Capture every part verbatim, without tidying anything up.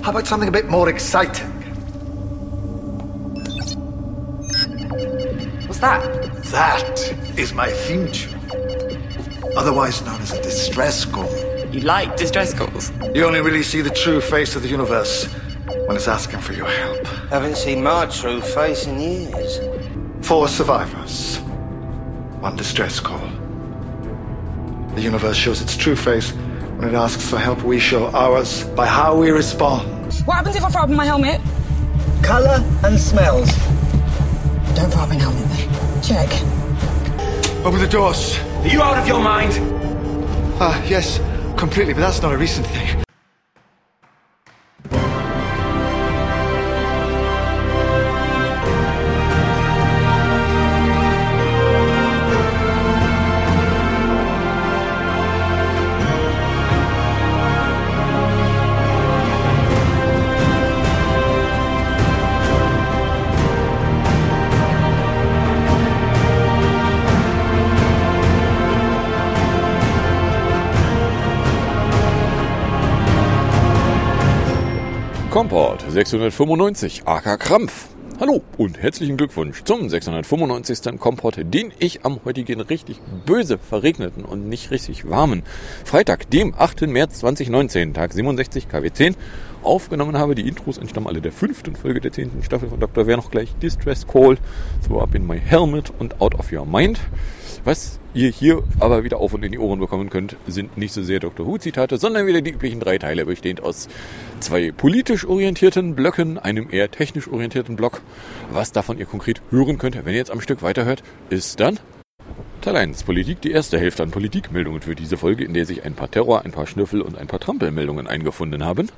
How about something a bit more exciting? What's that? That is my theme tune. Otherwise known as a distress call. You like distress calls? You only really see the true face of the universe when it's asking for your help. Haven't seen my true face in years. Four survivors. One distress call. The universe shows its true face when it asks for help. We show ours by how we respond. What happens if I throw up in my helmet? Colour and smells. Don't throw up in helmet then. Check. Open the doors. Are you out of your mind? Ah, yes, completely, but that's not a recent thing. Kompott sechshundertfünfundneunzig, aka Krampf. Hallo und herzlichen Glückwunsch zum sechshundertfünfundneunzigsten Kompott, den ich am heutigen richtig böse verregneten und nicht richtig warmen Freitag, dem achten März zweitausendneunzehn, Tag siebenundsechzig, K W zehn, aufgenommen habe. Die Intros entstammen alle der fünften Folge der zehnten Staffel von Doktor Wer noch gleich Distress Call, So Up in My Helmet und Out of Your Mind. Was ihr hier aber wieder auf und in die Ohren bekommen könnt, sind nicht so sehr Doctor Who-Zitate, sondern wieder die üblichen drei Teile, bestehend aus zwei politisch orientierten Blöcken, einem eher technisch orientierten Block. Was davon ihr konkret hören könnt, wenn ihr jetzt am Stück weiterhört, ist dann Teil eins, Politik, die erste Hälfte an Politikmeldungen für diese Folge, in der sich ein paar Terror, ein paar Schnüffel und ein paar Trampelmeldungen eingefunden haben.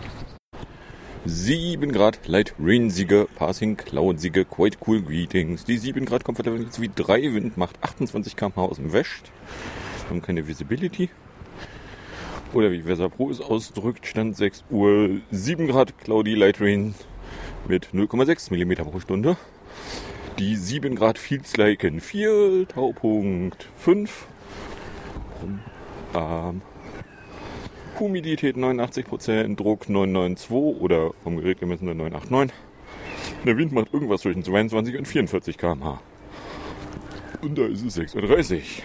sieben Grad Light Rain-Siege, Passing Cloud-Siege, Quite Cool Greetings. Die sieben Grad Comfortable wie drei, Wind macht achtundzwanzig Kilometer pro Stunde aus dem West. Wir haben keine Visibility. Oder wie Weser Pro es ausdrückt, Stand sechs Uhr, sieben Grad Cloudy Light Rain mit null Komma sechs Millimeter pro Stunde. Die sieben Grad Feels Like in vier, Taupunkt fünf. Ähm, Humidität neunundachtzig Prozent, Druck neun neun zwei oder vom Gerät gemessen neun acht neun. Der Wind macht irgendwas zwischen zweiundzwanzig und vierundvierzig Kilometer pro Stunde. Und da ist es sechs Uhr dreißig.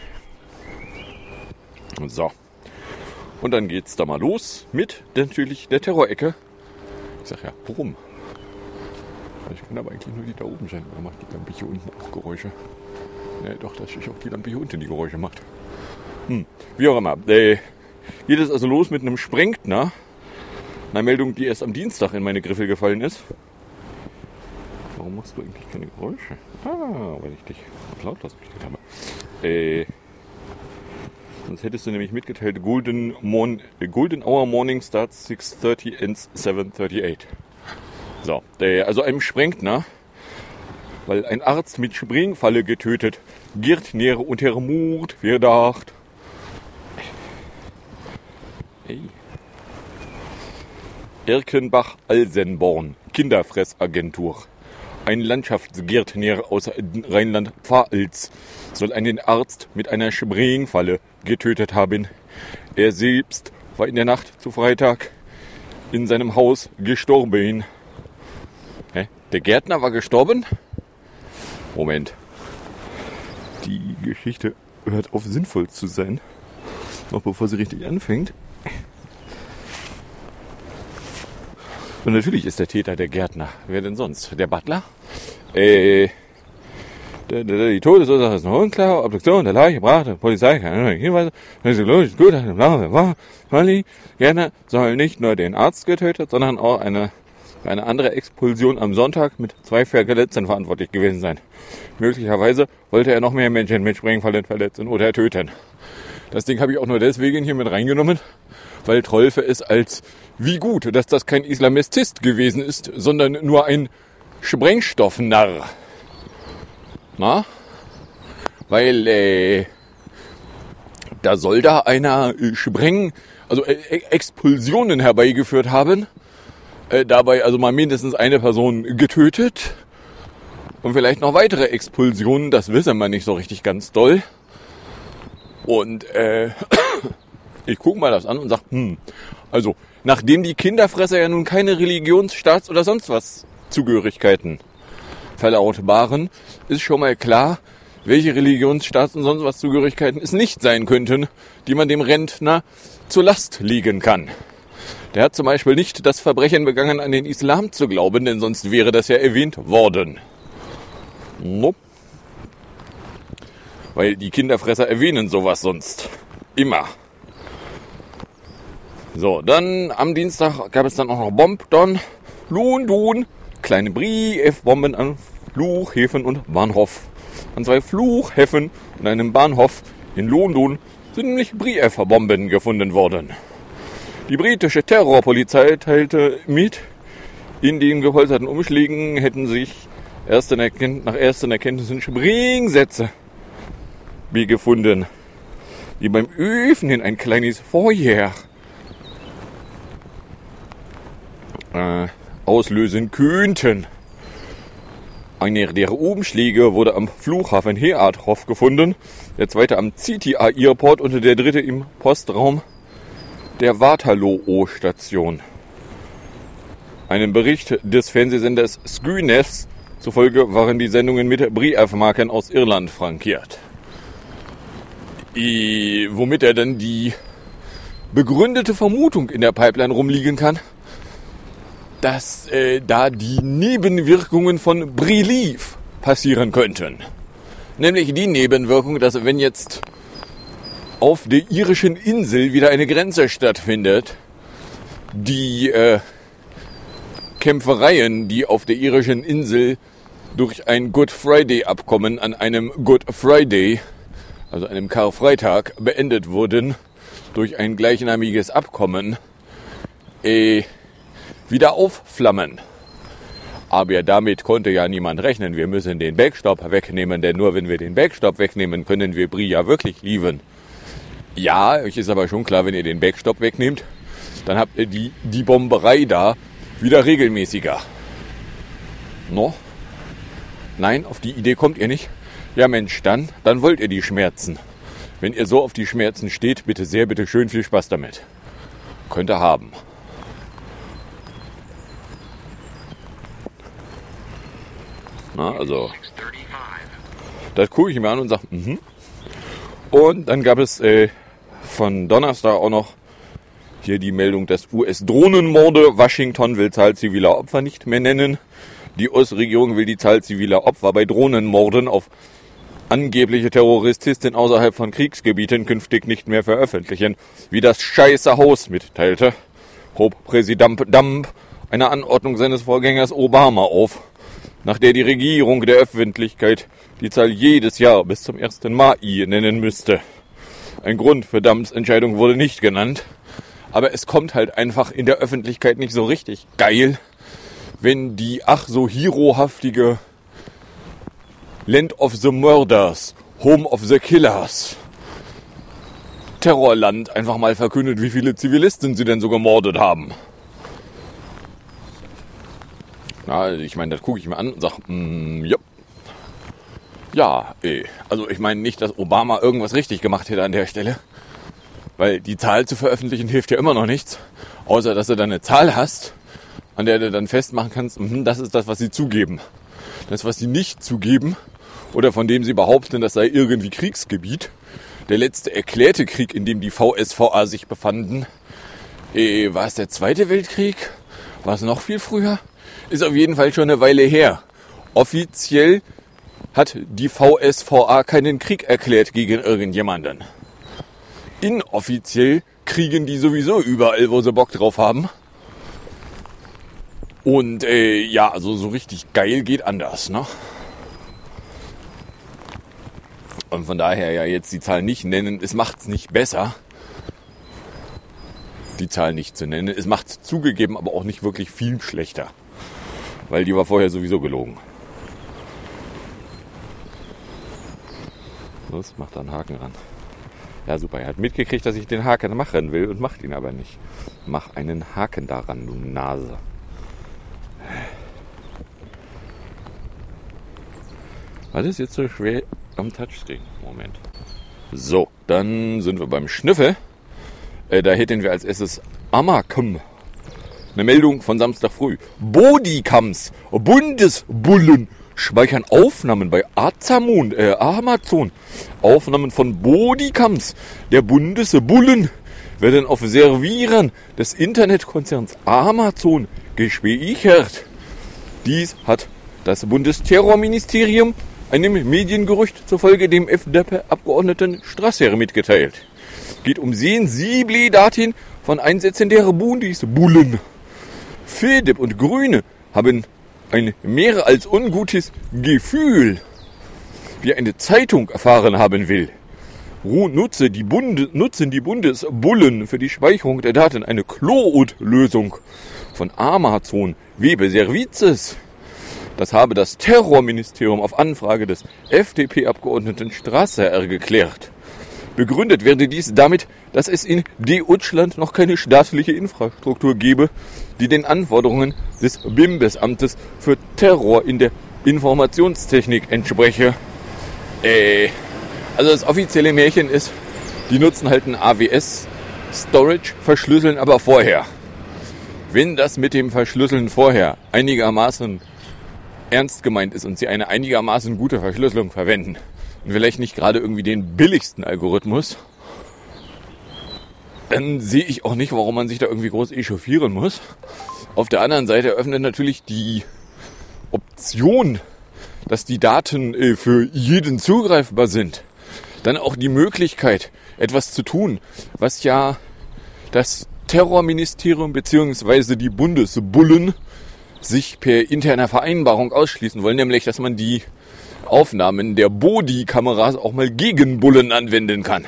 So. Und dann geht's da mal los mit natürlich der Terrorecke. Ich sag ja, warum? Ich kann aber eigentlich nur die da oben scheinen. Oder macht die Lampe hier unten auch Geräusche? Ne, doch, dass ich auch die Lampe hier unten die Geräusche macht. Hm, wie auch immer. Äh, geht es also los mit einem Sprengtner. Eine Meldung, die erst am Dienstag in meine Griffe gefallen ist. Warum machst du eigentlich keine Geräusche? Ah, weil ich dich lautlos gestellt habe. Äh, sonst hättest du nämlich mitgeteilt, Golden, Morn, Golden Hour Morning starts six thirty ends seven thirty-eight. So, äh, also einem Sprengtner, weil ein Arzt mit Sprengfalle getötet, giert näher unter Mord Verdacht. Hey. Erkenbach-Alsenborn, Kinderfressagentur. Ein Landschaftsgärtner aus Rheinland-Pfalz soll einen Arzt mit einer Sprengfalle getötet haben. Er selbst war in der Nacht zu Freitag in seinem Haus gestorben. Hä? Der Gärtner war gestorben? Moment. Die Geschichte hört auf sinnvoll zu sein. Noch bevor sie richtig anfängt. Und natürlich ist der Täter der Gärtner. Wer denn sonst? Der Butler? Äh, der, der, die Todesursache ist noch unklar. Obduktion der Leiche brachte Polizei keine Hinweise. Physiologisch gut. Gärtner soll nicht nur den Arzt getötet, sondern auch eine, eine andere Explosion am Sonntag mit zwei Verletzten verantwortlich gewesen sein. Möglicherweise wollte er noch mehr Menschen mit Sprengfallen verletzen oder töten. Das Ding habe ich auch nur deswegen hier mit reingenommen, weil Trolfe es als wie gut, dass das kein Islamistist gewesen ist, sondern nur ein Sprengstoffnarr. Na? Weil, äh, da soll da einer äh, Spreng, also äh, Expulsionen herbeigeführt haben, äh, dabei also mal mindestens eine Person getötet und vielleicht noch weitere Expulsionen, das wissen wir nicht so richtig ganz doll. Und, äh, ich gucke mal das an und sage, hm, also, Nachdem die Kinderfresser ja nun keine Religions-, Staats- oder sonst was Zugehörigkeiten verlautbaren, ist schon mal klar, welche Religions-, Staats- und sonst was Zugehörigkeiten es nicht sein könnten, die man dem Rentner zur Last legen kann. Der hat zum Beispiel nicht das Verbrechen begangen, an den Islam zu glauben, denn sonst wäre das ja erwähnt worden. Nope. Weil die Kinderfresser erwähnen sowas sonst. Immer. So, dann am Dienstag gab es dann auch noch Bombdon, Lundun, kleine Briefbomben an Flughäfen und Bahnhof. An zwei Flughäfen und einem Bahnhof in London sind nämlich Briefbomben gefunden worden. Die britische Terrorpolizei teilte mit, in den gepolsterten Umschlägen hätten sich ersten Erkennt- nach ersten Erkenntnissen Springsätze gefunden, die beim Öffnen ein kleines Feuer äh, auslösen könnten. Einer der Umschläge wurde am Flughafen Heathrow gefunden, der zweite am C T A Airport und der dritte im Postraum der Waterloo-Station. Einem Bericht des Fernsehsenders Skynes zufolge waren die Sendungen mit Briefmarken aus Irland frankiert. I, womit er dann die begründete Vermutung in der Pipeline rumliegen kann, dass äh, da die Nebenwirkungen von Brie-Leaf passieren könnten. Nämlich die Nebenwirkung, dass wenn jetzt auf der irischen Insel wieder eine Grenze stattfindet, die äh, Kämpfereien, die auf der irischen Insel durch ein Good Friday-Abkommen an einem Good Friday, also einem Karfreitag, beendet wurden, durch ein gleichnamiges Abkommen, äh, wieder aufflammen. Aber damit konnte ja niemand rechnen. Wir müssen den Backstop wegnehmen, denn nur wenn wir den Backstop wegnehmen, können wir Brie ja wirklich liefern. Ja, euch ist aber schon klar, wenn ihr den Backstop wegnehmt, dann habt ihr die, die Bomberei da wieder regelmäßiger. No? Nein, auf die Idee kommt ihr nicht. Ja Mensch, dann, dann wollt ihr die Schmerzen. Wenn ihr so auf die Schmerzen steht, bitte sehr, bitte schön, viel Spaß damit. Könnt ihr haben. Na, also, das gucke ich mir an und sage, mhm. Und dann gab es äh, von Donnerstag auch noch hier die Meldung, dass U S-Drohnenmorde, Washington will Zahl ziviler Opfer nicht mehr nennen. Die U S-Regierung will die Zahl ziviler Opfer bei Drohnenmorden auf angebliche Terroristen außerhalb von Kriegsgebieten künftig nicht mehr veröffentlichen, wie das scheiße Haus mitteilte, hob Präsident Trump eine Anordnung seines Vorgängers Obama auf, nach der die Regierung der Öffentlichkeit die Zahl jedes Jahr bis zum ersten Mai nennen müsste. Ein Grund für Trumps Entscheidung wurde nicht genannt, aber es kommt halt einfach in der Öffentlichkeit nicht so richtig geil, wenn die ach so herohaftige Land of the Murders, Home of the Killers, Terrorland einfach mal verkündet, wie viele Zivilisten sie denn so gemordet haben. Na, ich meine, das gucke ich mir an und sage, mm, ja. Ja, ey. Also ich meine nicht, dass Obama irgendwas richtig gemacht hätte an der Stelle. Weil die Zahl zu veröffentlichen hilft ja immer noch nichts. Außer, dass du dann eine Zahl hast, an der du dann festmachen kannst, mm, das ist das, was sie zugeben. Das, was sie nicht zugeben, oder von dem sie behaupten, das sei irgendwie Kriegsgebiet. Der letzte erklärte Krieg, in dem die V S V A sich befanden, äh, war es der Zweite Weltkrieg? War es noch viel früher? Ist auf jeden Fall schon eine Weile her. Offiziell hat die V S V A keinen Krieg erklärt gegen irgendjemanden. Inoffiziell kriegen die sowieso überall, wo sie Bock drauf haben. Und äh, ja, also so richtig geil geht anders, ne? Und von daher ja jetzt die Zahl nicht nennen, es macht's nicht besser, die Zahl nicht zu nennen. Es macht's zugegeben, aber auch nicht wirklich viel schlechter. Weil die war vorher sowieso gelogen. Los, macht da einen Haken ran. Ja, super. Er hat mitgekriegt, dass ich den Haken machen will und macht ihn aber nicht. Mach einen Haken daran, du Nase. Was ist jetzt so schwer am Touchscreen? Moment. So, dann sind wir beim Schnüffel. Äh, da hätten wir als erstes Amakum Eine Meldung von Samstag früh. Bodycams, Bundesbullen speichern Aufnahmen bei Azamon, äh, Amazon. Aufnahmen von Bodycams der Bundesbullen werden auf Servern des Internetkonzerns Amazon gespeichert. Dies hat das Bundesterrorministerium einem Mediengerücht zufolge dem F D P-Abgeordneten Strasser mitgeteilt. Geht um sensible Daten von Einsätzen der Bundesbullen. F D P und Grüne haben ein mehr als ungutes Gefühl, wie eine Zeitung erfahren haben will. Nutze die Bunde, nutzen die Bundesbullen für die Speicherung der Daten eine Cloud-Lösung von Amazon Web Services. Das habe das Terrorministerium auf Anfrage des F D P-Abgeordneten Strasser geklärt. Begründet werde dies damit, dass es in Deutschland noch keine staatliche Infrastruktur gebe, die den Anforderungen des Bundesamtes für Terror in der Informationstechnik entspreche. Äh, also das offizielle Märchen ist, die nutzen halt ein A W S-Storage, verschlüsseln aber vorher. Wenn das mit dem Verschlüsseln vorher einigermaßen ernst gemeint ist und sie eine einigermaßen gute Verschlüsselung verwenden und vielleicht nicht gerade irgendwie den billigsten Algorithmus, dann sehe ich auch nicht, warum man sich da irgendwie groß echauffieren muss. Auf der anderen Seite öffnet natürlich die Option, dass die Daten äh, für jeden zugreifbar sind, dann auch die Möglichkeit, etwas zu tun, was ja das Terrorministerium bzw. die Bundesbullen sich per interner Vereinbarung ausschließen wollen, nämlich dass man die Aufnahmen der Bodykameras auch mal gegen Bullen anwenden kann.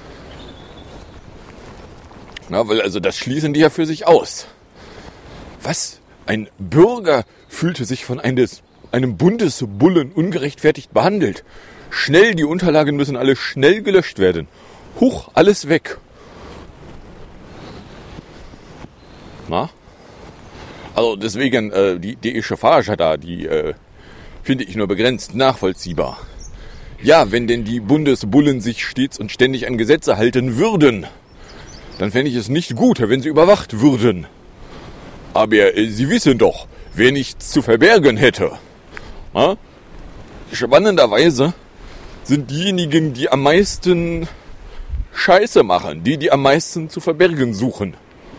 Na, weil also das schließen die ja für sich aus. Was? Ein Bürger fühlte sich von eines, einem Bundesbullen ungerechtfertigt behandelt. Schnell, die Unterlagen müssen alle schnell gelöscht werden. Huch, alles weg. Na? Also deswegen, äh, die, die Echauffage da, die äh, finde ich nur begrenzt nachvollziehbar. Ja, wenn denn die Bundesbullen sich stets und ständig an Gesetze halten würden, dann fände ich es nicht gut, wenn sie überwacht würden. Aber äh, sie wissen doch, wer nichts zu verbergen hätte. Na? Spannenderweise sind diejenigen, die am meisten Scheiße machen, die, die am meisten zu verbergen suchen.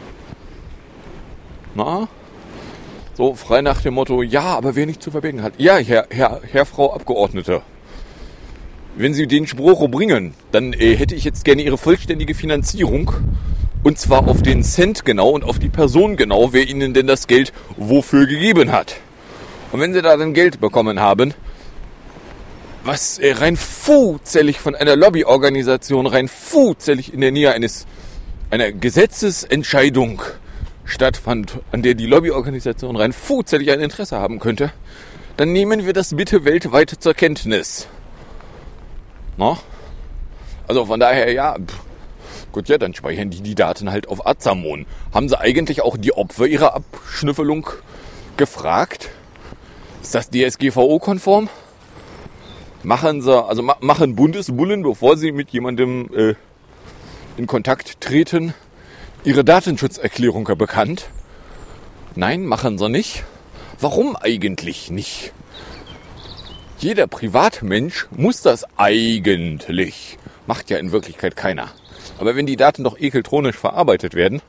Na? So frei nach dem Motto, ja, aber wer nicht zu verbergen hat. Ja, Herr, Herr, Herr, Frau Abgeordnete, wenn Sie den Spruch bringen, dann äh, hätte ich jetzt gerne Ihre vollständige Finanzierung. Und zwar auf den Cent genau und auf die Person genau, wer Ihnen denn das Geld wofür gegeben hat. Und wenn Sie da dann Geld bekommen haben, was äh, rein zufällig von einer Lobbyorganisation, rein zufällig in der Nähe eines einer Gesetzesentscheidung stattfand, an der die Lobbyorganisation rein zufällig ein Interesse haben könnte, dann nehmen wir das bitte weltweit zur Kenntnis. No? Also von daher, ja, pff, gut, ja, dann speichern die die Daten halt auf Azamon. Haben sie eigentlich auch die Opfer ihrer Abschnüffelung gefragt? Ist das D S G V O-konform? Machen sie, also ma- machen Bundesbullen, bevor sie mit jemandem äh, in Kontakt treten, ihre Datenschutzerklärung bekannt? Nein, machen sie nicht. Warum eigentlich nicht? Jeder Privatmensch muss das eigentlich. Macht ja in Wirklichkeit keiner. Aber wenn die Daten doch ekeltronisch verarbeitet werden,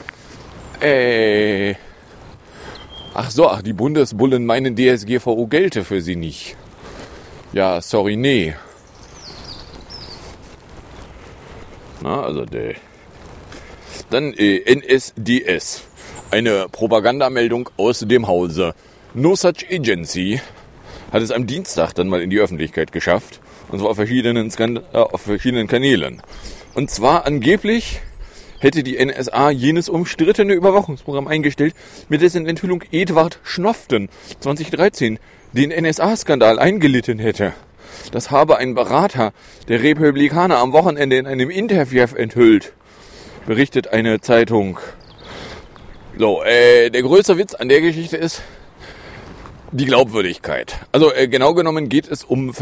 äh, ach so, ach, die Bundesbullen meinen D S G V O gelte für sie nicht. Ja, sorry, nee. Na, also der. Dann äh, N S D S. Eine Propagandameldung aus dem Hause No Such Agency hat es am Dienstag dann mal in die Öffentlichkeit geschafft. Und zwar auf verschiedenen, Skand- äh, auf verschiedenen Kanälen. Und zwar angeblich hätte die N S A jenes umstrittene Überwachungsprogramm eingestellt, mit dessen Enthüllung Edward Schnoften zwanzig dreizehn den N S A-Skandal eingelitten hätte. Das habe ein Berater der Republikaner am Wochenende in einem Interview enthüllt, berichtet eine Zeitung. So, äh, der größte Witz an der Geschichte ist die Glaubwürdigkeit. Also äh, genau genommen geht es um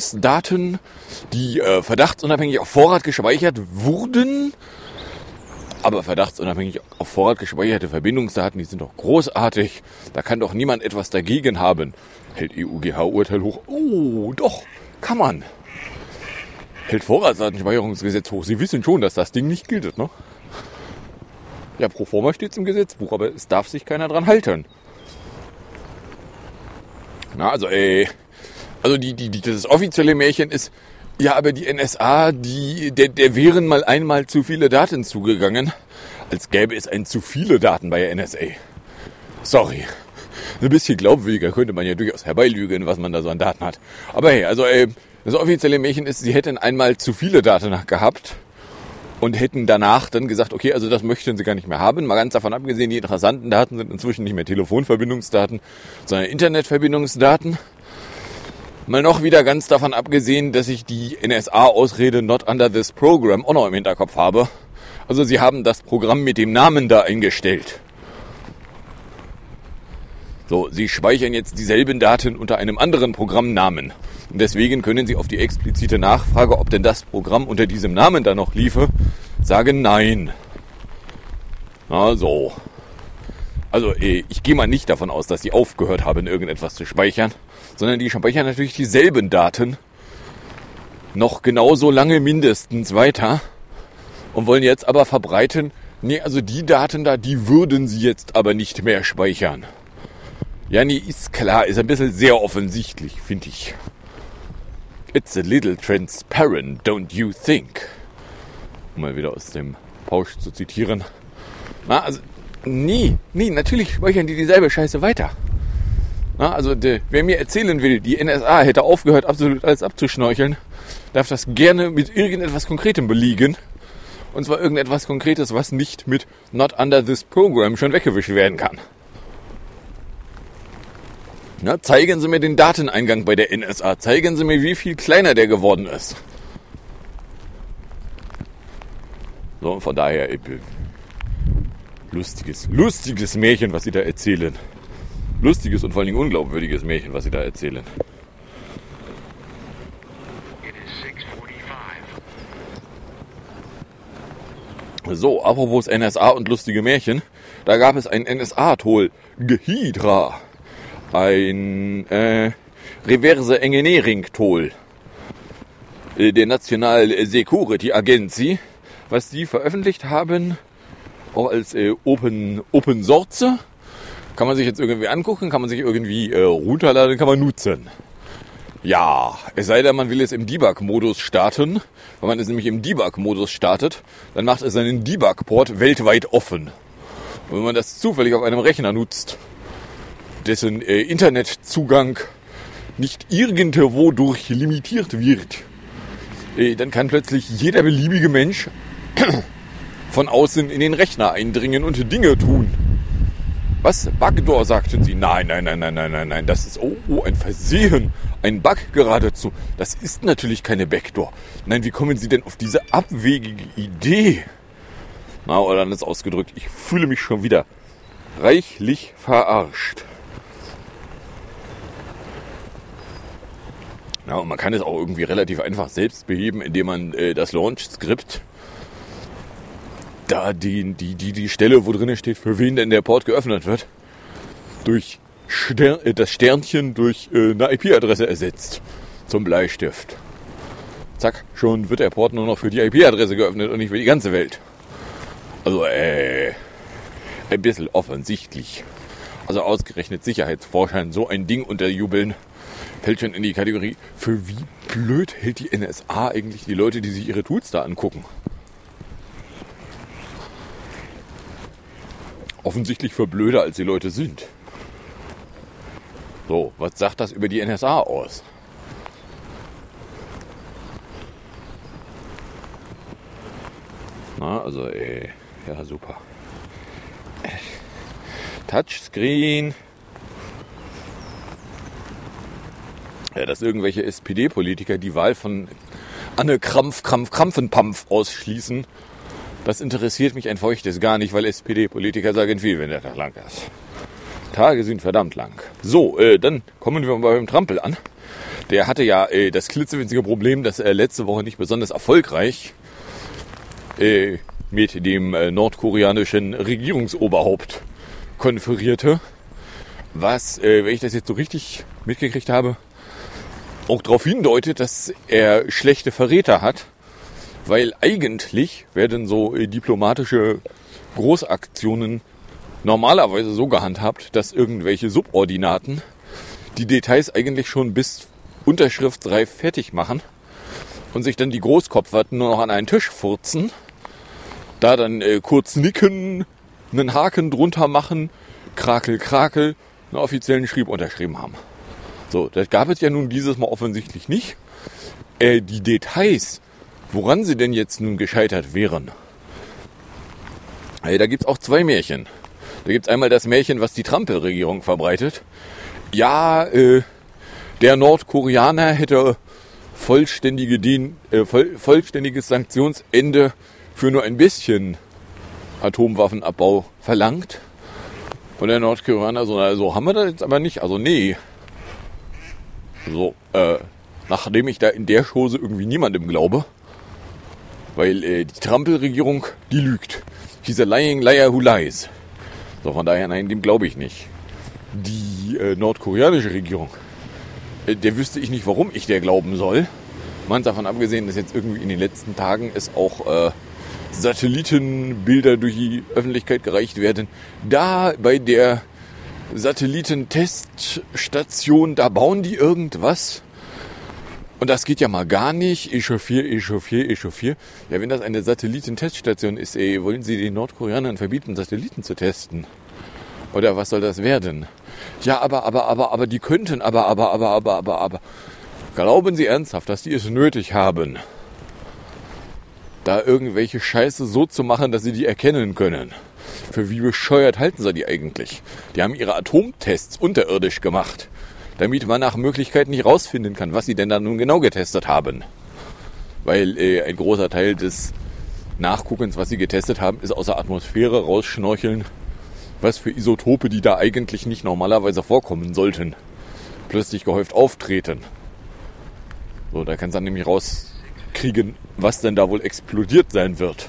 Verbindungsdaten, die äh, verdachtsunabhängig auf Vorrat gespeichert wurden Aber verdachtsunabhängig auf Vorrat gespeicherte Verbindungsdaten, die sind doch großartig. Da kann doch niemand etwas dagegen haben. Hält E U G H-Urteil hoch. Oh, doch, kann man. Hält Vorratsdatenspeicherungsgesetz hoch. Sie wissen schon, dass das Ding nicht gilt, ne? Ja, pro forma steht es im Gesetzbuch, aber es darf sich keiner dran halten. Na, also, ey, also die, die, die, das offizielle Märchen ist, ja, aber die N S A, die, der, der wären mal einmal zu viele Daten zugegangen, als gäbe es ein zu viele Daten bei der N S A. Sorry. Ein bisschen glaubwürdiger könnte man ja durchaus herbeilügen, was man da so an Daten hat. Aber hey, also, ey, das offizielle Märchen ist, sie hätten einmal zu viele Daten gehabt. Und hätten danach dann gesagt, okay, also das möchten sie gar nicht mehr haben. Mal ganz davon abgesehen, die interessanten Daten sind inzwischen nicht mehr Telefonverbindungsdaten, sondern Internetverbindungsdaten. Mal noch wieder ganz davon abgesehen, dass ich die N S A-Ausrede not under this program auch noch im Hinterkopf habe. Also sie haben das Programm mit dem Namen da eingestellt. So, sie speichern jetzt dieselben Daten unter einem anderen Programmnamen. Und deswegen können Sie auf die explizite Nachfrage, ob denn das Programm unter diesem Namen da noch liefe, sagen nein. Na so. Also ich gehe mal nicht davon aus, dass die aufgehört haben, irgendetwas zu speichern, sondern die speichern natürlich dieselben Daten noch genauso lange mindestens weiter und wollen jetzt aber verbreiten, nee, also die Daten da, die würden sie jetzt aber nicht mehr speichern. Ja, nee, ist klar, ist ein bisschen sehr offensichtlich, finde ich. It's a little transparent, don't you think? Um mal wieder aus dem Pausch zu zitieren. Na, also, nee, nee, natürlich speichern die dieselbe Scheiße weiter. Na, also, de, wer mir erzählen will, die N S A hätte aufgehört, absolut alles abzuschnorcheln, darf das gerne mit irgendetwas Konkretem belegen. Und zwar irgendetwas Konkretes, was nicht mit not under this program schon weggewischt werden kann. Na, zeigen Sie mir den Dateneingang bei der N S A. Zeigen Sie mir, wie viel kleiner der geworden ist. So, von daher, lustiges, lustiges Märchen, was Sie da erzählen. Lustiges und vor allem unglaubwürdiges Märchen, was Sie da erzählen. So, apropos N S A und lustige Märchen. Da gab es ein N S A-Tool, Ghidra. Ein äh, Reverse Engineering-Tool äh, der National Security Agency, was die veröffentlicht haben, auch als äh, Open, Open Source. Kann man sich jetzt irgendwie angucken, kann man sich irgendwie äh, runterladen, kann man nutzen. Ja, es sei denn, man will es im Debug-Modus starten. Wenn man es nämlich im Debug-Modus startet, dann macht es seinen Debug-Port weltweit offen. Und wenn man das zufällig auf einem Rechner nutzt, dessen äh, Internetzugang nicht irgendwo durch limitiert wird, äh, dann kann plötzlich jeder beliebige Mensch von außen in den Rechner eindringen und Dinge tun. Was? Backdoor, sagten sie. Nein, nein, nein, nein, nein, nein, nein. Das ist, oh, oh, ein Versehen. Ein Bug geradezu. Das ist natürlich keine Backdoor. Nein, wie kommen Sie denn auf diese abwegige Idee? Na, oder anders ausgedrückt, ich fühle mich schon wieder reichlich verarscht. Ja, und man kann es auch irgendwie relativ einfach selbst beheben, indem man äh, das Launch-Skript, da die, die, die, die Stelle, wo drin steht, für wen denn der Port geöffnet wird, durch Ster- äh, das Sternchen durch äh, eine I P-Adresse ersetzt. Zum Bleistift. Zack, schon wird der Port nur noch für die I P-Adresse geöffnet und nicht für die ganze Welt. Also, äh, ein bisschen offensichtlich. Also ausgerechnet Sicherheitsforschern so ein Ding unterjubeln, fällt schon in die Kategorie, für wie blöd hält die N S A eigentlich die Leute, die sich ihre Tools da angucken. Offensichtlich für blöder, als die Leute sind. So, was sagt das über die N S A aus? Na, also, ey, ja, super. Touchscreen. Ja, dass irgendwelche S P D-Politiker die Wahl von Anne Krampf, Krampf, Krampfenpampf ausschließen, das interessiert mich ein Feuchtes gar nicht, weil S P D-Politiker sagen viel, wenn der Tag lang ist. Tage sind verdammt lang. So, äh, dann kommen wir mal beim Trampel an. Der hatte ja äh, das klitzewinzige Problem, dass er letzte Woche nicht besonders erfolgreich äh, mit dem äh, nordkoreanischen Regierungsoberhaupt konferierte, was, äh, wenn ich das jetzt so richtig mitgekriegt habe, auch darauf hindeutet, dass er schlechte Verräter hat, weil eigentlich werden so äh, diplomatische Großaktionen normalerweise so gehandhabt, dass irgendwelche Subordinaten die Details eigentlich schon bis unterschriftsreif fertig machen und sich dann die Großkopferten nur noch an einen Tisch furzen, da dann äh, kurz nicken, einen Haken drunter machen, krakel, krakel, einen offiziellen Schrieb unterschrieben haben. So, das gab es ja nun dieses Mal offensichtlich nicht. Äh, die Details, woran sie denn jetzt nun gescheitert wären, äh, da gibt's auch zwei Märchen. Da gibt's einmal das Märchen, was die Trampelregierung verbreitet. Ja, äh, der Nordkoreaner hätte vollständige Den, äh, voll, vollständiges Sanktionsende für nur ein bisschen Atomwaffenabbau verlangt. Und der Nordkoreaner so, also haben wir das jetzt aber nicht. Also nee. So, äh, nachdem ich da in der Chose irgendwie niemandem glaube, weil äh, die Trampelregierung, die lügt. She's a lying liar who lies. So, von daher, nein, dem glaube ich nicht. Die äh, nordkoreanische Regierung, äh, der wüsste ich nicht, warum ich der glauben soll. Man davon abgesehen, dass jetzt irgendwie in den letzten Tagen es auch äh, Satellitenbilder durch die Öffentlichkeit gereicht werden. Da bei der Satellitenteststation, da bauen die irgendwas. Und das geht ja mal gar nicht. Echauffier, echauffier, echauffier. Ja, wenn das eine Satellitenteststation ist, ey, wollen sie den Nordkoreanern verbieten, Satelliten zu testen? Oder was soll das werden? Ja, aber, aber, aber, aber, die könnten, aber, aber, aber, aber, aber, aber. Glauben Sie ernsthaft, dass die es nötig haben, da irgendwelche Scheiße so zu machen, dass sie die erkennen können? Für wie bescheuert halten sie die eigentlich? Die haben ihre Atomtests unterirdisch gemacht, damit man nach Möglichkeit nicht rausfinden kann, was sie denn da nun genau getestet haben. Weil äh, ein großer Teil des Nachguckens, was sie getestet haben, ist aus der Atmosphäre rausschnorcheln, was für Isotope, die da eigentlich nicht normalerweise vorkommen sollten, plötzlich gehäuft auftreten. So, da kannst du dann nämlich rauskriegen, was denn da wohl explodiert sein wird.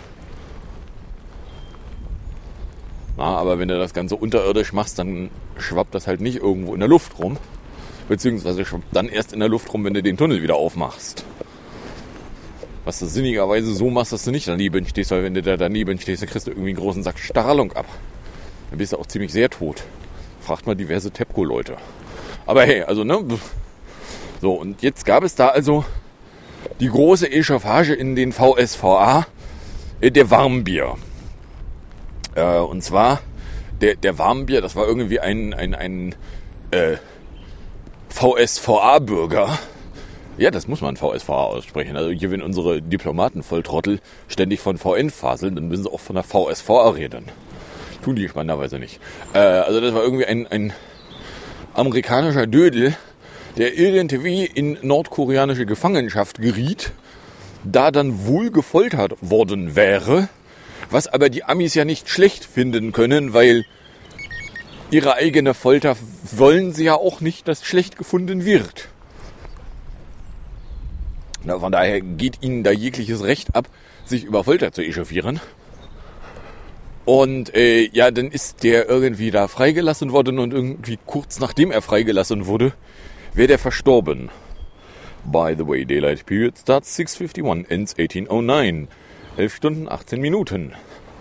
Na, aber wenn du das Ganze unterirdisch machst, dann schwappt das halt nicht irgendwo in der Luft rum. Beziehungsweise schwappt dann erst in der Luft rum, wenn du den Tunnel wieder aufmachst. Was du sinnigerweise so machst, dass du nicht daneben stehst, weil wenn du da daneben stehst, dann kriegst du irgendwie einen großen Sack Strahlung ab. Dann bist du auch ziemlich sehr tot. Fragt mal diverse TEPCO-Leute. Aber hey, also ne... So, und jetzt gab es da also die große Echauffage in den V S V A, äh, der Warmbier. Äh, und zwar, der, der Warmbier, das war irgendwie ein, ein, ein äh, V S V A-Bürger. Ja, das muss man V S V A aussprechen. Also hier, wenn unsere Diplomaten Volltrottel ständig von V N faseln, dann müssen sie auch von der V S V A reden. Tun die spannenderweise nicht. Äh, also das war irgendwie ein, ein amerikanischer Dödel, der irgendwie in nordkoreanische Gefangenschaft geriet, da dann wohl gefoltert worden wäre, was aber die Amis ja nicht schlecht finden können, weil ihre eigene Folter wollen sie ja auch nicht, dass schlecht gefunden wird. Na, von daher geht ihnen da jegliches Recht ab, sich über Folter zu echauffieren. Und äh, ja, dann ist der irgendwie da freigelassen worden und irgendwie kurz nachdem er freigelassen wurde, wäre der verstorben. By the way, Daylight Period starts six fifty-one, ends eighteen oh nine. elf Stunden, achtzehn Minuten.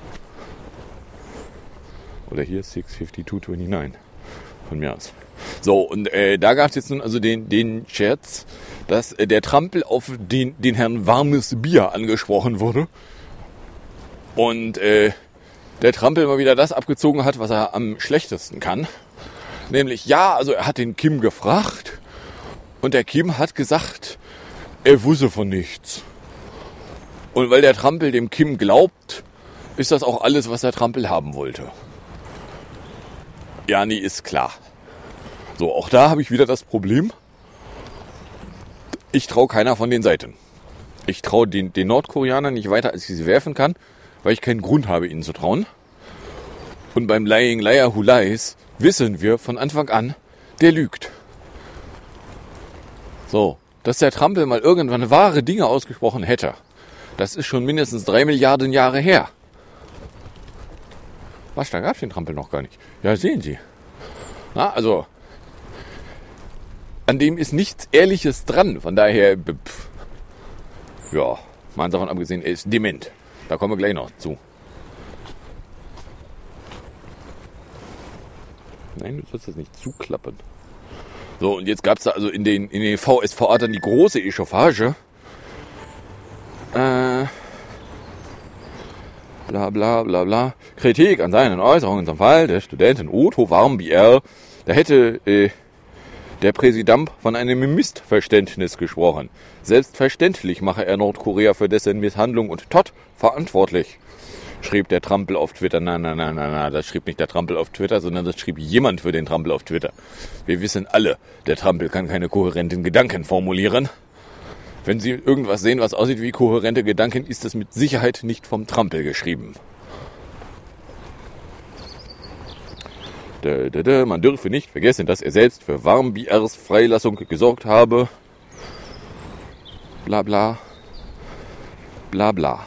Oder hier six fifty-two twenty-nine. Von mir aus. So, und äh, da gab es jetzt nun also den, den Scherz, dass äh, der Trampel auf den, den Herrn Warmes Bier angesprochen wurde. Und äh, der Trampel mal wieder das abgezogen hat, was er am schlechtesten kann. Nämlich, ja, also er hat den Kim gefragt und der Kim hat gesagt, er wusste von nichts. Und weil der Trampel dem Kim glaubt, ist das auch alles, was der Trampel haben wollte. Ja, nee, ist klar. So, auch da habe ich wieder das Problem. Ich traue keiner von den Seiten. Ich traue den, den Nordkoreanern nicht weiter, als ich sie werfen kann, weil ich keinen Grund habe, ihnen zu trauen. Und beim Lying Liar Who Lies wissen wir von Anfang an, der lügt. So, dass der Trampel mal irgendwann wahre Dinge ausgesprochen hätte, das ist schon mindestens drei Milliarden Jahre her. Was, da gab es den Trampel noch gar nicht. Ja, sehen Sie. Na, also, an dem ist nichts Ehrliches dran. Von daher, pff, ja, mal davon abgesehen, er ist dement. Da kommen wir gleich noch zu. Nein, du sollst das nicht zuklappen. So, und jetzt gab es da also in den, in den V S V A dann die große Echauffage. Äh, bla bla bla bla. Kritik an seinen Äußerungen zum Fall der Studentin Otto Warmbier. Da hätte äh, der Präsident von einem Missverständnis gesprochen. Selbstverständlich mache er Nordkorea für dessen Misshandlung und Tod verantwortlich, schrieb der Trampel auf Twitter. Na, na, na, na, na, das schrieb nicht der Trampel auf Twitter, sondern das schrieb jemand für den Trampel auf Twitter. Wir wissen alle, der Trampel kann keine kohärenten Gedanken formulieren. Wenn Sie irgendwas sehen, was aussieht wie kohärente Gedanken, ist das mit Sicherheit nicht vom Trampel geschrieben. Da, da, da, man dürfe nicht vergessen, dass er selbst für Warmbiers Freilassung gesorgt habe. Bla bla. Bla bla.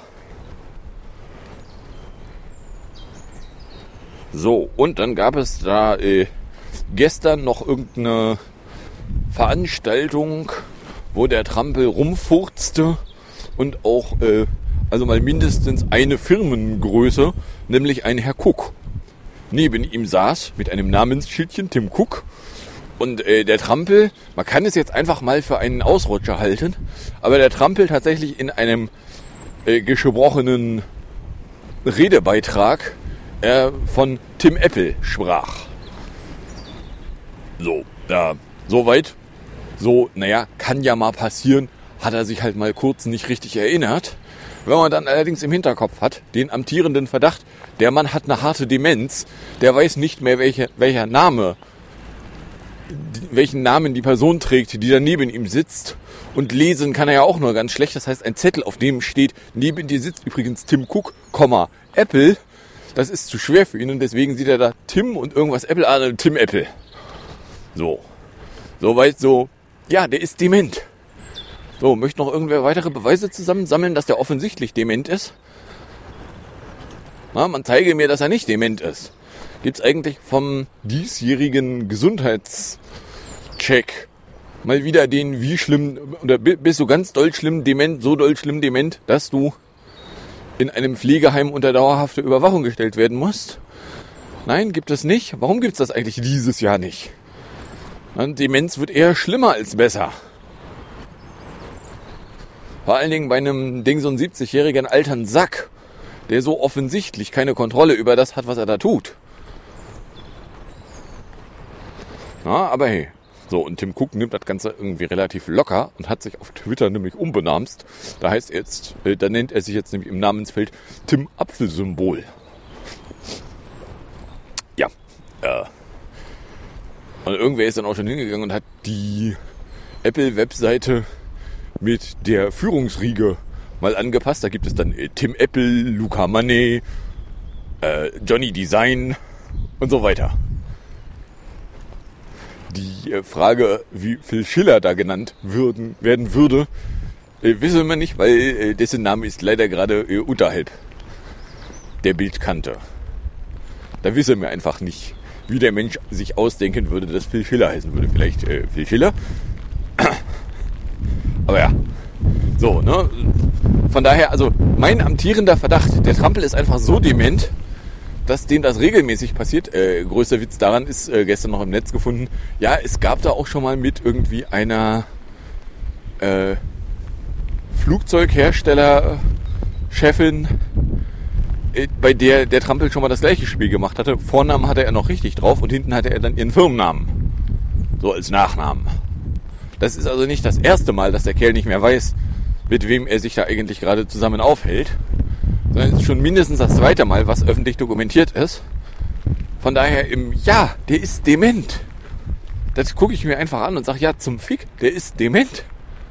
So, und dann gab es da äh, gestern noch irgendeine Veranstaltung, wo der Trampel rumfurzte und auch, äh, also mal mindestens eine Firmengröße, nämlich ein Herr Cook, neben ihm saß mit einem Namensschildchen, Tim Cook. Und äh, der Trampel, man kann es jetzt einfach mal für einen Ausrutscher halten, aber der Trampel tatsächlich in einem äh, gesprochenen Redebeitrag äh, von Tim Apple sprach. So, ja, soweit. So, naja, kann ja mal passieren, hat er sich halt mal kurz nicht richtig erinnert. Wenn man dann allerdings im Hinterkopf hat, den amtierenden Verdacht, der Mann hat eine harte Demenz, der weiß nicht mehr, welche, welcher Name, welchen Namen die Person trägt, die da neben ihm sitzt. Und lesen kann er ja auch nur ganz schlecht. Das heißt, ein Zettel, auf dem steht, neben dir sitzt übrigens Tim Cook, Apple. Das ist zu schwer für ihn und deswegen sieht er da Tim und irgendwas Apple an, Tim Apple. So. Soweit so. Ja, der ist dement. So, möchte noch irgendwer weitere Beweise zusammensammeln, dass der offensichtlich dement ist? Na, man zeige mir, dass er nicht dement ist. Gibt es eigentlich vom diesjährigen Gesundheitscheck mal wieder den, wie schlimm, oder bist du ganz doll schlimm dement, so doll schlimm dement, dass du in einem Pflegeheim unter dauerhafte Überwachung gestellt werden musst? Nein, gibt es nicht. Warum gibt es das eigentlich dieses Jahr nicht? Demenz wird eher schlimmer als besser. Vor allen Dingen bei einem Ding so einen siebzigjährigen alten Sack, der so offensichtlich keine Kontrolle über das hat, was er da tut. Na, aber hey. So, und Tim Cook nimmt das Ganze irgendwie relativ locker und hat sich auf Twitter nämlich umbenamst. Da heißt er jetzt, äh, da nennt er sich jetzt nämlich im Namensfeld Tim Apfelsymbol. Ja, äh. Und irgendwer ist dann auch schon hingegangen und hat die Apple-Webseite mit der Führungsriege mal angepasst. Da gibt es dann äh, Tim Apple, Luca Money, äh, Johnny Design und so weiter. Die äh, Frage, wie Phil Schiller da genannt würden, werden würde, äh, wissen wir nicht, weil äh, dessen Name ist leider gerade äh, unterhalb der Bildkante. Da wissen wir einfach nicht, wie der Mensch sich ausdenken würde, dass Phil Schiller heißen würde. Vielleicht äh, Phil Schiller. Aber ja, so, ne? Von daher, also mein amtierender Verdacht, der Trampel ist einfach so dement, dass dem das regelmäßig passiert. Äh, größter Witz daran ist, äh, gestern noch im Netz gefunden, ja, es gab da auch schon mal mit irgendwie einer äh, Flugzeughersteller-Chefin, äh, bei der der Trampel schon mal das gleiche Spiel gemacht hatte. Vornamen hatte er noch richtig drauf und hinten hatte er dann ihren Firmennamen. So als Nachnamen. Das ist also nicht das erste Mal, dass der Kerl nicht mehr weiß, mit wem er sich da eigentlich gerade zusammen aufhält. Sondern es ist schon mindestens das zweite Mal, was öffentlich dokumentiert ist. Von daher, im ja, der ist dement. Das gucke ich mir einfach an und sage, ja, zum Fick, der ist dement.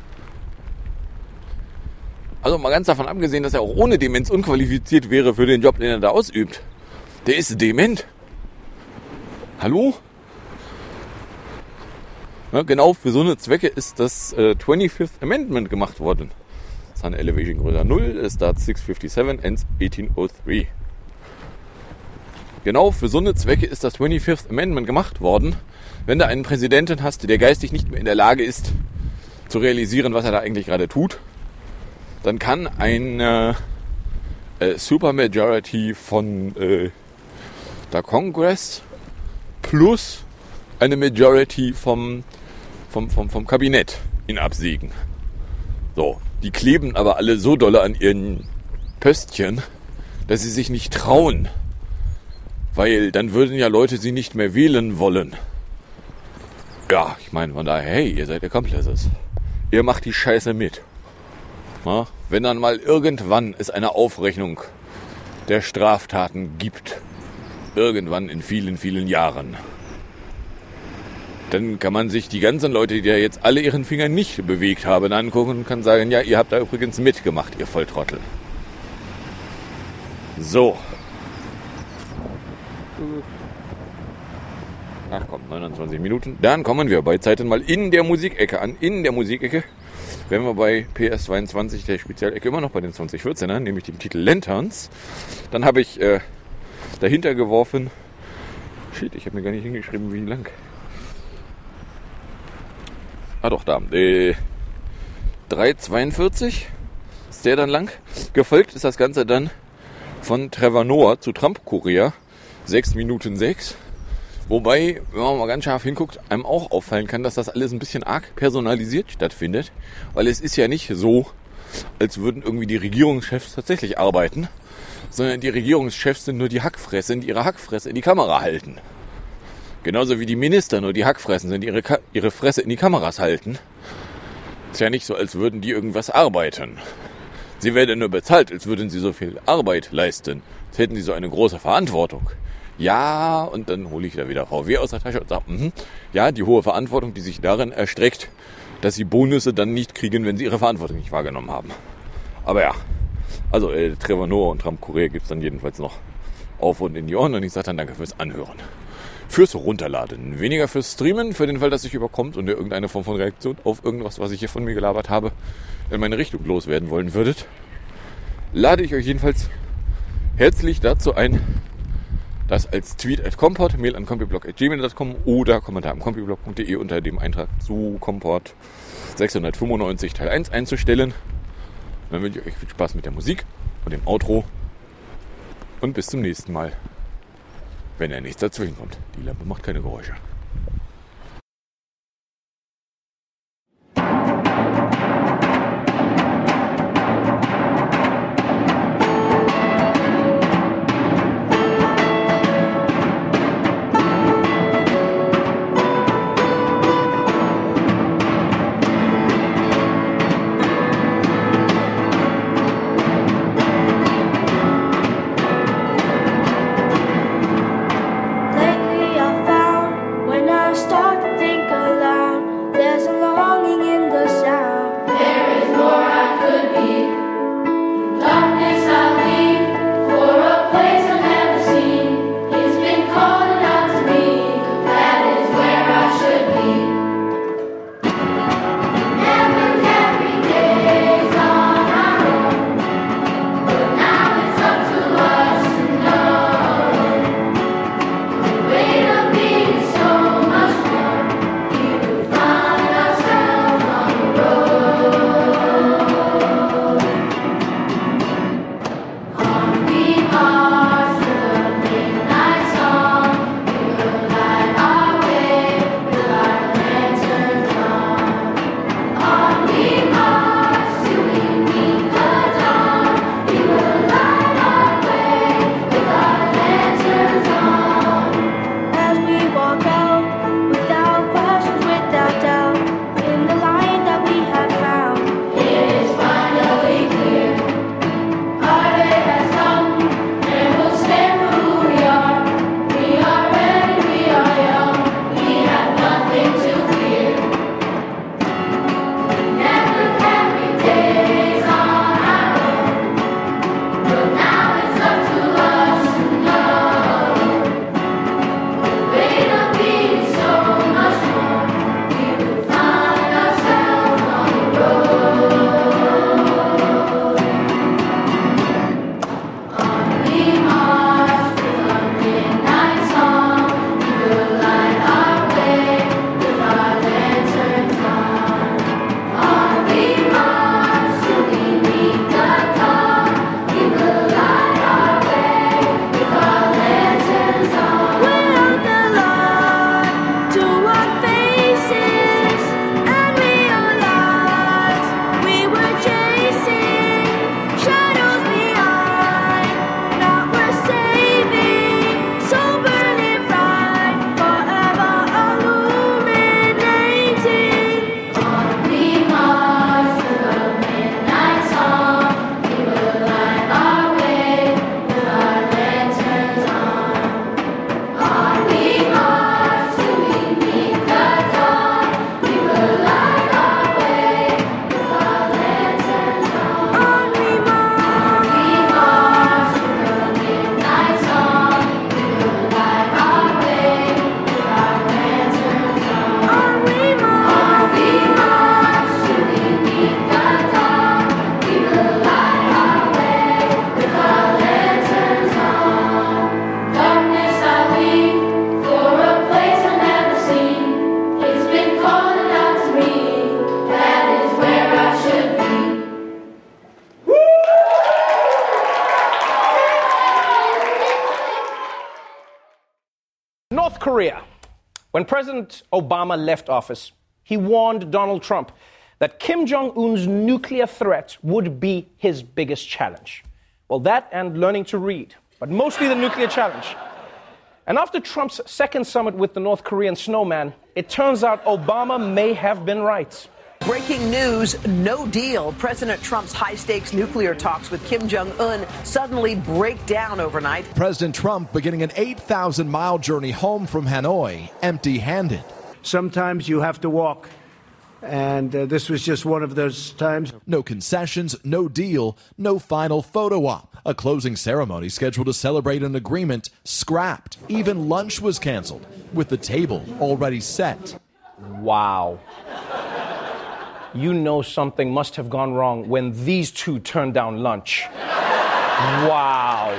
Also mal ganz davon abgesehen, dass er auch ohne Demenz unqualifiziert wäre für den Job, den er da ausübt. Der ist dement. Hallo? Ja, genau für so eine Zwecke ist das äh, twenty-fifth Amendment gemacht worden. Sun Elevation größer null, Start six fifty-seven, ends eighteen oh three. genau für so eine Zwecke ist das twenty-fifth Amendment gemacht worden. Wenn du einen Präsidenten hast, der geistig nicht mehr in der Lage ist, zu realisieren, was er da eigentlich gerade tut, dann kann eine äh, Supermajority von äh, der Congress plus eine Majority vom, vom, vom, vom Kabinett ihn absägen. So, die kleben aber alle so dolle an ihren Pöstchen, dass sie sich nicht trauen. Weil dann würden ja Leute sie nicht mehr wählen wollen. Ja, ich meine von daher, hey, ihr seid Accomplices. Ihr macht die Scheiße mit. Na, wenn dann mal irgendwann es eine Aufrechnung der Straftaten gibt, irgendwann in vielen, vielen Jahren, dann kann man sich die ganzen Leute, die ja jetzt alle ihren Finger nicht bewegt haben, angucken und kann sagen, ja, ihr habt da übrigens mitgemacht, ihr Volltrottel. So. Ach komm, neunundzwanzig Minuten. Dann kommen wir bei Zeiten mal in der Musikecke an. In der Musikecke wären wir bei P S zweiundzwanzig, der Spezialecke, immer noch bei den zwanzig vierzehner, nämlich dem Titel Lanterns. Dann habe ich äh, dahinter geworfen, shit, ich habe mir gar nicht hingeschrieben, wie lang. Ah doch, da. Äh, drei zweiundvierzig ist der dann lang. Gefolgt ist das Ganze dann von Trevor Noah zu Trump-Korea. sechs Minuten sechs. Wobei, wenn man mal ganz scharf hinguckt, einem auch auffallen kann, dass das alles ein bisschen arg personalisiert stattfindet. Weil es ist ja nicht so, als würden irgendwie die Regierungschefs tatsächlich arbeiten, sondern die Regierungschefs sind nur die Hackfressen, die ihre Hackfresse in die Kamera halten. Genauso wie die Minister nur die Hackfressen sind, die ihre, Ka- ihre Fresse in die Kameras halten. Ist ja nicht so, als würden die irgendwas arbeiten. Sie werden nur bezahlt, als würden sie so viel Arbeit leisten. Als hätten sie so eine große Verantwortung. Ja, und dann hole ich da wieder V W aus der Tasche und sage, mh, ja, die hohe Verantwortung, die sich darin erstreckt, dass sie Bonusse dann nicht kriegen, wenn sie ihre Verantwortung nicht wahrgenommen haben. Aber ja, also äh, Trevor Noah und Trump Korea gibt es dann jedenfalls noch auf und in die Ohren. Und ich sage dann danke fürs Anhören. Fürs Runterladen. Weniger fürs Streamen, für den Fall, dass sich überkommt und ihr irgendeine Form von Reaktion auf irgendwas, was ich hier von mir gelabert habe, in meine Richtung loswerden wollen würdet, lade ich euch jedenfalls herzlich dazu ein, das als Tweet at Comport, Mail an compiblog at gmail dot com oder Kommentar am compiblog punkt de unter dem Eintrag zu Comport sechshundertfünfundneunzig Teil eins einzustellen. Dann wünsche ich euch viel Spaß mit der Musik und dem Outro und bis zum nächsten Mal, wenn ja nichts dazwischen kommt. Die Lampe macht keine Geräusche. Lately I found Korea. When President Obama left office, he warned Donald Trump that Kim Jong-un's nuclear threat would be his biggest challenge. Well, that and learning to read, but mostly the nuclear challenge. And after Trump's second summit with the North Korean snowman, it turns out Obama may have been right. Breaking news, no deal. President Trump's high-stakes nuclear talks with Kim Jong-un suddenly break down overnight. President Trump beginning an eight thousand mile journey home from Hanoi, empty-handed. Sometimes you have to walk, and uh, this was just one of those times. No concessions, no deal, no final photo op. A closing ceremony scheduled to celebrate an agreement scrapped. Even lunch was canceled, with the table already set. Wow. You know something must have gone wrong when these two turned down lunch. Wow.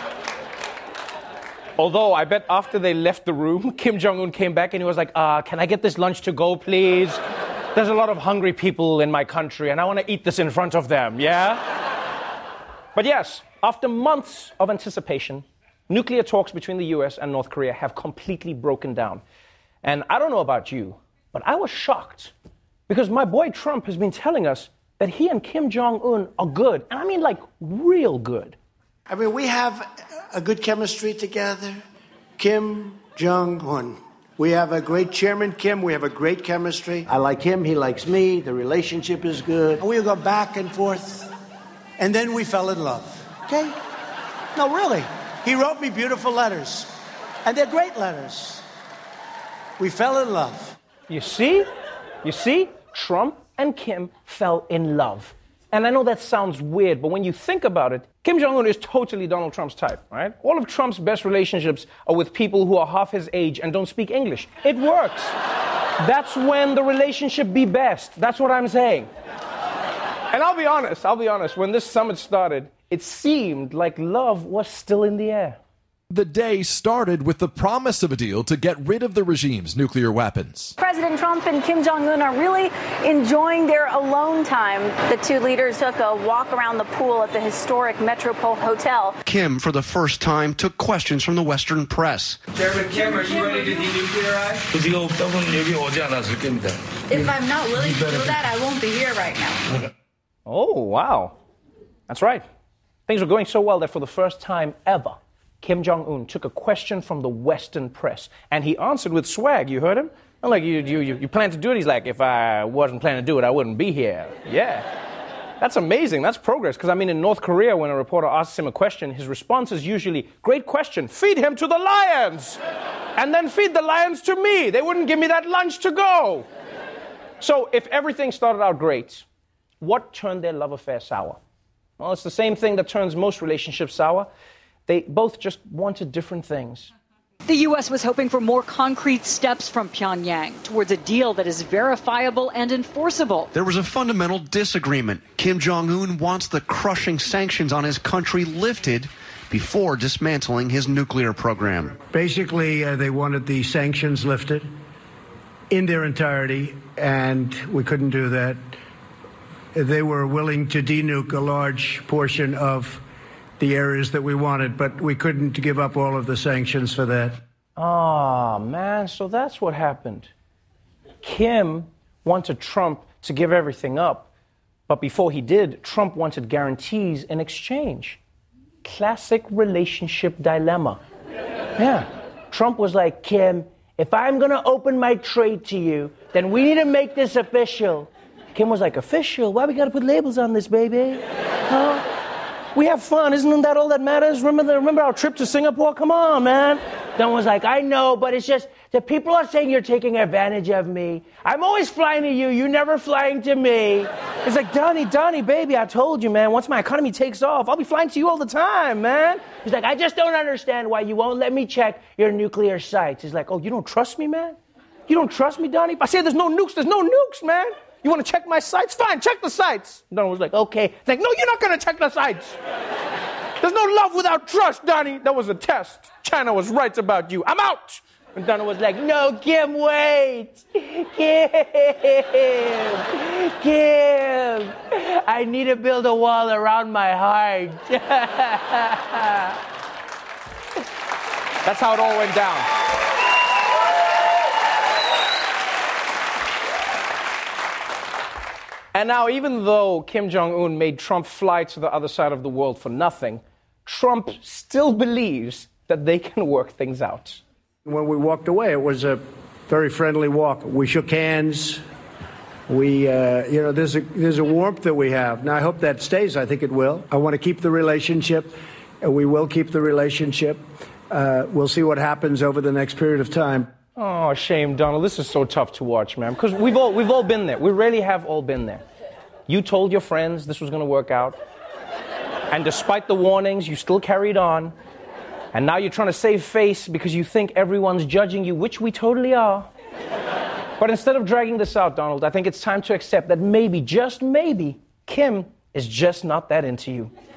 Although I bet after they left the room, Kim Jong-un came back and he was like, uh, can I get this lunch to go, please? There's a lot of hungry people in my country and I want to eat this in front of them, yeah? But yes, after months of anticipation, nuclear talks between the U S and North Korea have completely broken down. And I don't know about you, but I was shocked. Because my boy Trump has been telling us that he and Kim Jong-un are good. And I mean, like, real good. I mean, we have a good chemistry together. Kim Jong-un. We have a great chairman, Kim. We have a great chemistry. I like him. He likes me. The relationship is good. And we go back and forth. And then we fell in love. Okay? No, really. He wrote me beautiful letters. And they're great letters. We fell in love. You see? You see? Trump and Kim fell in love. And I know that sounds weird, but when you think about it, Kim Jong-un is totally Donald Trump's type, right? All of Trump's best relationships are with people who are half his age and don't speak English. It works. That's when the relationship be best. That's what I'm saying. And I'll be honest, I'll be honest, when this summit started, it seemed like love was still in the air. The day started with the promise of a deal to get rid of the regime's nuclear weapons. President Trump and Kim Jong-un are really enjoying their alone time. The two leaders took a walk around the pool at the historic Metropole Hotel. Kim, for the first time, took questions from the Western press. Chairman Kim, are you ready to denuclearize? If I'm not willing to do that, I won't be here right now. Oh, wow. That's right. Things were going so well that for the first time ever, Kim Jong-un took a question from the Western press, and he answered with swag. You heard him? I'm like, you, you, you plan to do it? He's like, if I wasn't planning to do it, I wouldn't be here. Yeah. That's amazing. That's progress. Because, I mean, in North Korea, when a reporter asks him a question, his response is usually, great question, feed him to the lions. And then feed the lions to me. They wouldn't give me that lunch to go. So if everything started out great, what turned their love affair sour? Well, it's the same thing that turns most relationships sour. They both just wanted different things. The U S was hoping for more concrete steps from Pyongyang towards a deal that is verifiable and enforceable. There was a fundamental disagreement. Kim Jong-un wants the crushing sanctions on his country lifted before dismantling his nuclear program. Basically, uh, they wanted the sanctions lifted in their entirety, and we couldn't do that. They were willing to denuke a large portion of the areas that we wanted, but we couldn't give up all of the sanctions for that. Ah, man, so that's what happened. Kim wanted Trump to give everything up, but before he did, Trump wanted guarantees in exchange. Classic relationship dilemma. Yeah, Trump was like, Kim, if I'm gonna open my trade to you, then we need to make this official. Kim was like, official? Why we gotta put labels on this, baby? Huh? We have fun, isn't that all that matters? Remember the, remember our trip to Singapore? Come on, man. Don was like, I know, but it's just the people are saying you're taking advantage of me. I'm always flying to you, you're never flying to me. It's like, Donnie, Donnie, baby, I told you, man, once my economy takes off, I'll be flying to you all the time, man. He's like, I just don't understand why you won't let me check your nuclear sites. He's like, oh, you don't trust me, man? You don't trust me, Donnie? If I say there's no nukes, there's no nukes, man. You want to check my sites? Fine, check the sites. Donnie was like, okay. He's like, no, you're not going to check the sites. There's no love without trust, Donnie. That was a test. China was right about you. I'm out. And Donnie was like, no, Kim, wait. Kim. Kim. I need to build a wall around my heart. That's how it all went down. And now, even though Kim Jong-un made Trump fly to the other side of the world for nothing, Trump still believes that they can work things out. When we walked away, it was a very friendly walk. We shook hands. We, uh, you know, there's a, there's a warmth that we have. Now, I hope that stays. I think it will. I want to keep the relationship, and we will keep the relationship. Uh, we'll see what happens over the next period of time. Oh, shame, Donald. This is so tough to watch, man, because we've all, we've all been there. We really have all been there. You told your friends this was going to work out, and despite the warnings, you still carried on, and now you're trying to save face because you think everyone's judging you, which we totally are. But instead of dragging this out, Donald, I think it's time to accept that maybe, just maybe, Kim is just not that into you.